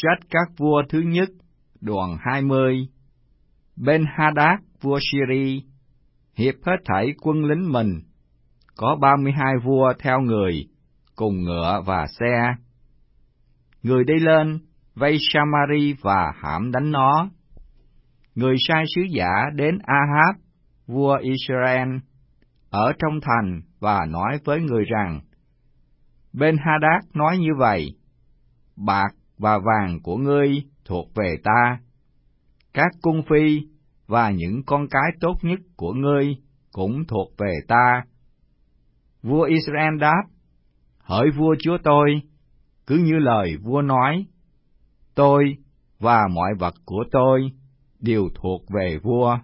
Sách các vua thứ nhất, đoạn 20. Ben-Hadad vua Syri hiệp hết thảy quân lính mình, có 32 vua theo người, cùng ngựa và xe. Người đi lên, vây Samari và hãm đánh nó. Người sai sứ giả đến Ahab, vua Israel, ở trong thành và nói với người rằng, Ben-Hadad nói như vậy, bạc và vàng của ngươi thuộc về ta, các cung phi và những con cái tốt nhất của ngươi cũng thuộc về ta. Vua Israel đáp, hỡi vua chúa tôi, cứ như lời vua nói, tôi và mọi vật của tôi đều thuộc về vua.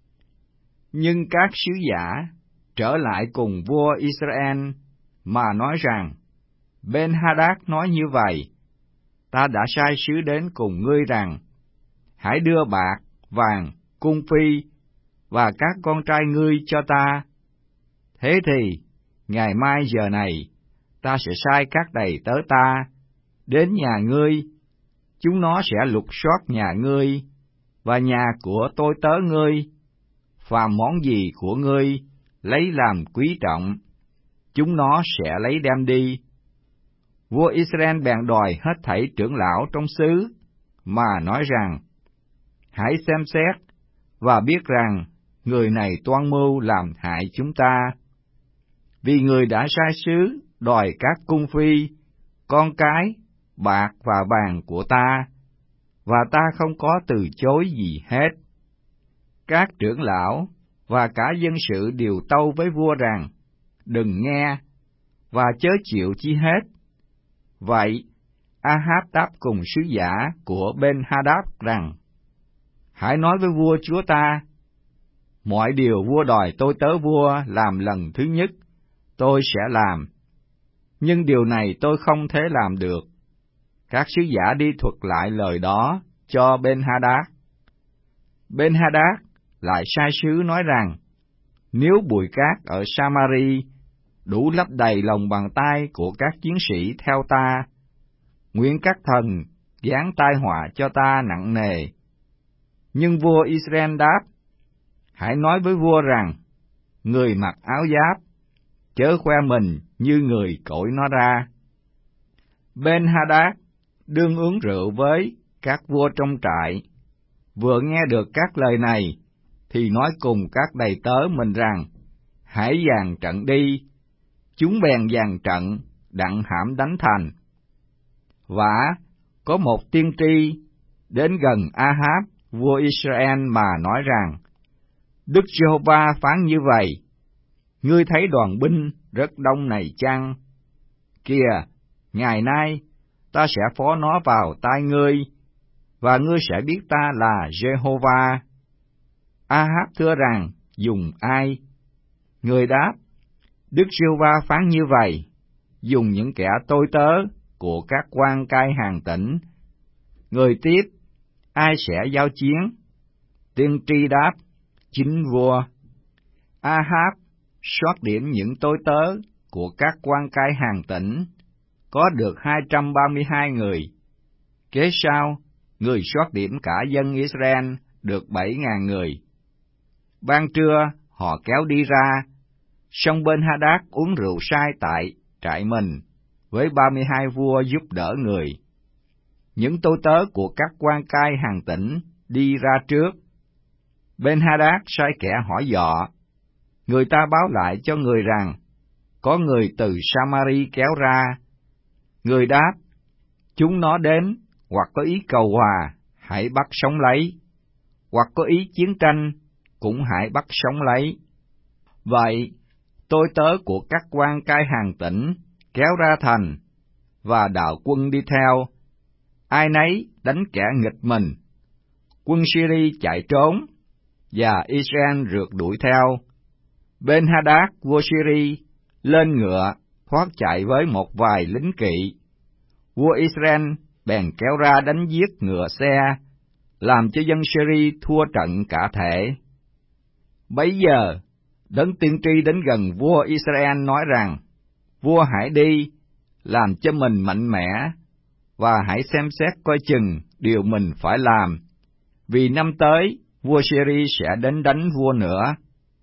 Nhưng các sứ giả trở lại cùng vua Israel mà nói rằng, Ben-Hadad nói như vậy, ta đã sai sứ đến cùng ngươi rằng, hãy đưa bạc, vàng, cung phi và các con trai ngươi cho ta. Thế thì, ngày mai giờ này, ta sẽ sai các đầy tớ ta đến nhà ngươi, chúng nó sẽ lục soát nhà ngươi và nhà của tôi tớ ngươi, phàm món gì của ngươi lấy làm quý trọng, chúng nó sẽ lấy đem đi. Vua Israel bèn đòi hết thảy trưởng lão trong xứ, mà nói rằng, hãy xem xét và biết rằng người này toan mưu làm hại chúng ta. Vì người đã sai sứ đòi các cung phi, con cái, bạc và vàng của ta, và ta không có từ chối gì hết. Các trưởng lão và cả dân sự đều tâu với vua rằng, đừng nghe, và chớ chịu chi hết. Vậy, Ahab đáp cùng sứ giả của Ben-Hadad rằng, hãy nói với vua chúa ta, mọi điều vua đòi tôi tớ vua làm lần thứ nhất, tôi sẽ làm. Nhưng điều này tôi không thể làm được. Các sứ giả đi thuật lại lời đó cho Ben-Hadad. Ben-Hadad lại sai sứ nói rằng, nếu bụi cát ở Samari đủ lấp đầy lòng bàn tay của các chiến sĩ theo ta, nguyện các thần giáng tai họa cho ta nặng nề. Nhưng vua Israel đáp, hãy nói với vua rằng, người mặc áo giáp, chớ khoe mình như người cởi nó ra. Ben-Hadad đương uống rượu với các vua trong trại, vừa nghe được các lời này, thì nói cùng các đầy tớ mình rằng, hãy dàn trận đi. Chúng bèn dàn trận, đặng hãm đánh thành. Vả, có một tiên tri đến gần Ahab, vua Israel mà nói rằng, Đức Giê-hô-va phán như vậy, ngươi thấy đoàn binh rất đông này chăng? Kìa, ngày nay ta sẽ phó nó vào tay ngươi, và ngươi sẽ biết ta là Giê-hô-va. Ahab thưa rằng, dùng ai? Người đáp, Đức Giê-hô-va phán như vậy, dùng những kẻ tôi tớ của các quan cai hàng tỉnh. Người tiếp, ai sẽ giao chiến? Tiên tri đáp, chính vua. Ahab soát điểm những tôi tớ của các quan cai hàng tỉnh, có được 232 người. Kế sau, người soát điểm cả dân Israel được 7.000 người. Ban trưa, họ kéo đi ra, song Ben-Hadad uống rượu say tại trại mình, với 32 vua giúp đỡ người. Những tôi tớ của các quan cai hàng tỉnh đi ra trước. Ben-Hadad sai kẻ hỏi dọ. Người ta báo lại cho người rằng, có người từ Samari kéo ra. Người đáp, chúng nó đến, hoặc có ý cầu hòa, hãy bắt sống lấy, hoặc có ý chiến tranh, cũng hãy bắt sống lấy. Vậy, tôi tớ của các quan cai hàng tỉnh kéo ra thành, và đạo quân đi theo, ai nấy đánh kẻ nghịch mình. Quân Syri chạy trốn, và Israel rượt đuổi theo. Ben-Hadad vua Syri lên ngựa, thoát chạy với một vài lính kỵ. Vua Israel bèn kéo ra đánh giết ngựa xe, làm cho dân Syri thua trận cả thể. Bấy giờ, đấng tiên tri đến gần vua Israel nói rằng, vua hãy đi, làm cho mình mạnh mẽ, và hãy xem xét coi chừng điều mình phải làm, vì năm tới vua Syria sẽ đến đánh vua nữa.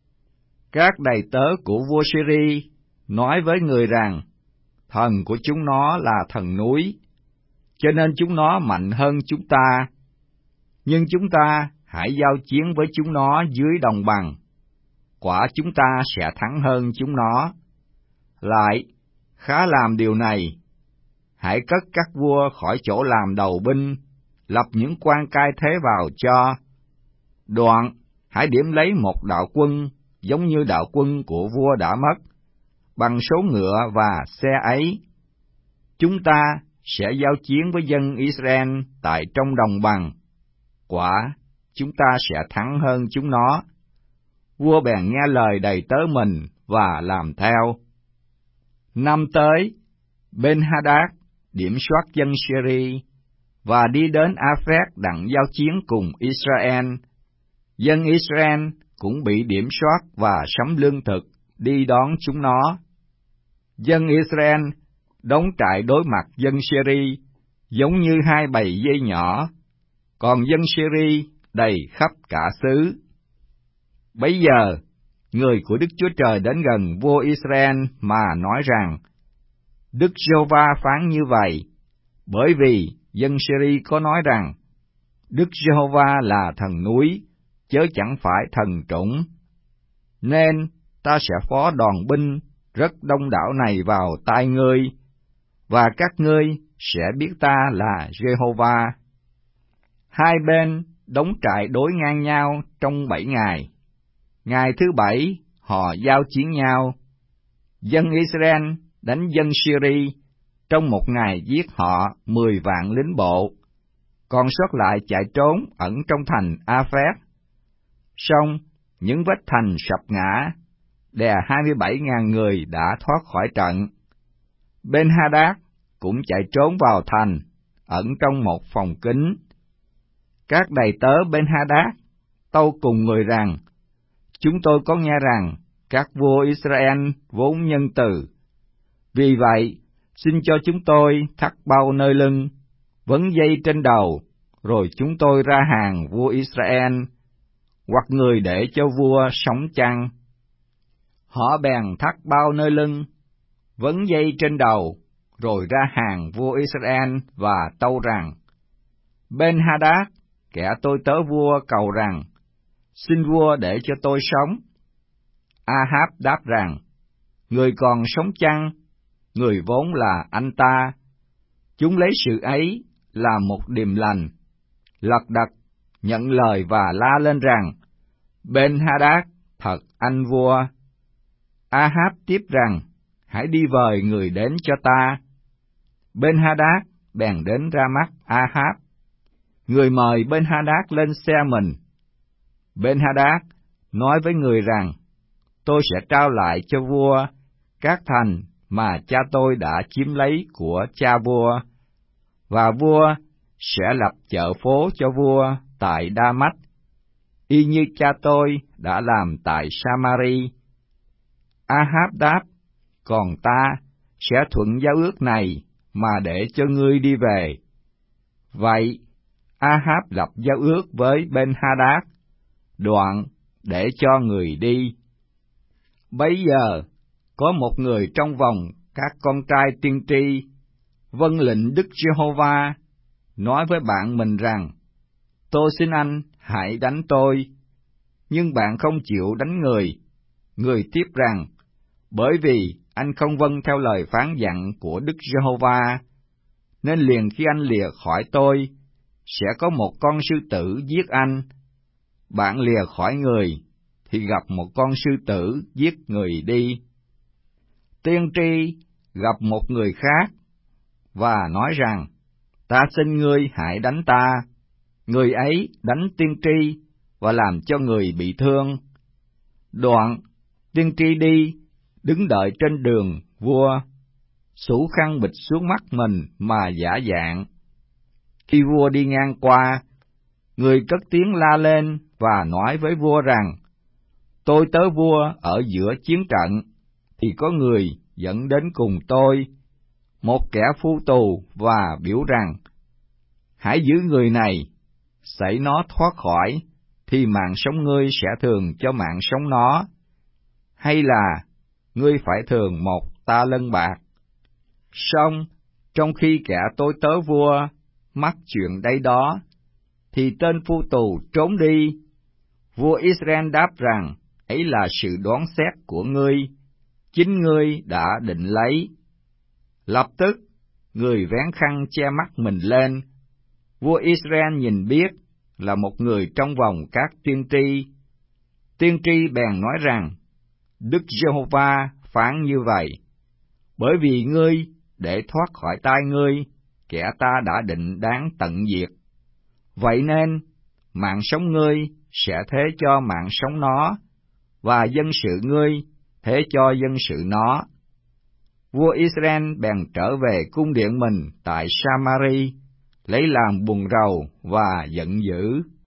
Các đầy tớ của vua Syria nói với người rằng, thần của chúng nó là thần núi, cho nên chúng nó mạnh hơn chúng ta. Nhưng chúng ta hãy giao chiến với chúng nó dưới đồng bằng, quả chúng ta sẽ thắng hơn chúng nó. Lại, khá làm điều này, hãy cất các vua khỏi chỗ làm đầu binh, lập những quan cai thế vào cho. Đoạn, hãy điểm lấy một đạo quân giống như đạo quân của vua đã mất, bằng số ngựa và xe ấy. Chúng ta sẽ giao chiến với dân Israel tại trong đồng bằng, quả chúng ta sẽ thắng hơn chúng nó. Vua bèn nghe lời đầy tớ mình và làm theo. Năm tới, Ben-Hadad điểm soát dân Syria và đi đến Aphek đặng giao chiến cùng Israel. Dân Israel cũng bị điểm soát và sắm lương thực đi đón chúng nó. Dân Israel đóng trại đối mặt dân Syria giống như hai bầy dê nhỏ, còn dân Syria đầy khắp cả xứ. Bấy giờ, người của Đức Chúa Trời đến gần vua Israel mà nói rằng, Đức Giê-hô-va phán như vậy, bởi vì dân Syria có nói rằng, Đức Giê-hô-va là thần núi, chớ chẳng phải thần trũng. Nên ta sẽ phó đoàn binh rất đông đảo này vào tay ngươi, và các ngươi sẽ biết ta là Giê-hô-va. Hai bên đóng trại đối ngang nhau trong 7 ngày. Ngày thứ 7, họ giao chiến nhau. Dân Israel đánh dân Syria, trong một ngày giết họ 10 vạn lính bộ, còn sót lại chạy trốn ẩn trong thành Aphek. Song những vết thành sập ngã, đè 27.000 người đã thoát khỏi trận. Ben-Hadad cũng chạy trốn vào thành, ẩn trong một phòng kín. Các đầy tớ Ben-Hadad tâu cùng người rằng, chúng tôi có nghe rằng các vua Israel vốn nhân từ. Vì vậy, xin cho chúng tôi thắt bao nơi lưng, vấn dây trên đầu, rồi chúng tôi ra hàng vua Israel, hoặc người để cho vua sống chăng. Họ bèn thắt bao nơi lưng, vấn dây trên đầu, rồi ra hàng vua Israel và tâu rằng, Ben-Hadad, kẻ tôi tớ vua cầu rằng, xin vua để cho tôi sống. Ahab đáp rằng, người còn sống chăng? Người vốn là anh ta. Chúng lấy sự ấy là một điềm lành, lật đật nhận lời và la lên rằng, Ben-Hadad, thật anh vua. Ahab tiếp rằng, hãy đi vời người đến cho ta. Ben-Hadad bèn đến ra mắt Ahab. Người mời Ben-Hadad lên xe mình. Ben-Hadad nói với người rằng, tôi sẽ trao lại cho vua các thành mà cha tôi đã chiếm lấy của cha vua, và vua sẽ lập chợ phố cho vua tại Đa-mách, y như cha tôi đã làm tại Sa-ma-ri. Ahab đáp, còn ta sẽ thuận giao ước này mà để cho ngươi đi về. Vậy, Ahab lập giao ước với Ben-Hadad, đoạn để cho người đi. Bấy giờ, có một người trong vòng các con trai tiên tri vâng lệnh Đức Giê-hô-va, nói với bạn mình rằng, tôi xin anh hãy đánh tôi. Nhưng bạn không chịu đánh người. Người tiếp rằng, bởi vì anh không vâng theo lời phán dặn của Đức Giê-hô-va, nên liền khi anh lìa khỏi tôi, sẽ có một con sư tử giết anh. Bạn lìa khỏi người, thì gặp một con sư tử giết người đi. Tiên tri gặp một người khác, và nói rằng, ta xin ngươi hãy đánh ta. Người ấy đánh tiên tri, và làm cho người bị thương. Đoạn, tiên tri đi, đứng đợi trên đường vua, xủ khăn bịt xuống mắt mình mà giả dạng. Khi vua đi ngang qua, người cất tiếng la lên và nói với vua rằng, tôi tớ vua ở giữa chiến trận, thì có người dẫn đến cùng tôi. một kẻ phu tù và biểu rằng, hãy giữ người này, xảy nó thoát khỏi, thì mạng sống ngươi sẽ thường cho mạng sống nó, hay là ngươi phải thường 1 ta lân bạc. Song, trong khi kẻ tối tớ vua mắc chuyện đây đó, thì tên phu tù trốn đi. Vua Israel đáp rằng, ấy là sự đoán xét của ngươi, chính ngươi đã định lấy. Lập tức, người vén khăn che mắt mình lên. Vua Israel nhìn biết là một người trong vòng các tiên tri. Tiên tri bèn nói rằng, Đức Giê-hô-va phán như vậy, bởi vì ngươi để thoát khỏi tay ngươi, kẻ ta đã định đáng tận diệt. Vậy nên, mạng sống ngươi sẽ thế cho mạng sống nó, và dân sự ngươi thế cho dân sự nó. Vua Israel bèn trở về cung điện mình tại Sa-ma-ri, lấy làm buồn rầu và giận dữ.